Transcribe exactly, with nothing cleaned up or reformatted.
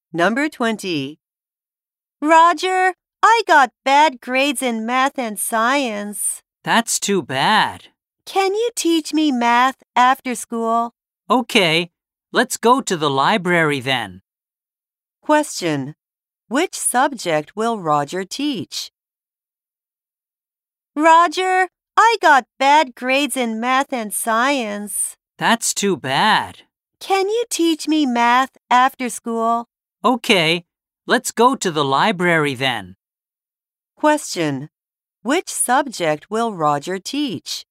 Number twenty. Roger, I got bad grades in math and science. That's too bad. Can you teach me math after school? Okay, let's go to the library then. Question. Which subject will Roger teach? Roger, I got bad grades in math and science. That's too bad. Can you teach me math after school? Okay, let's go to the library then. Question. Which subject will Roger teach?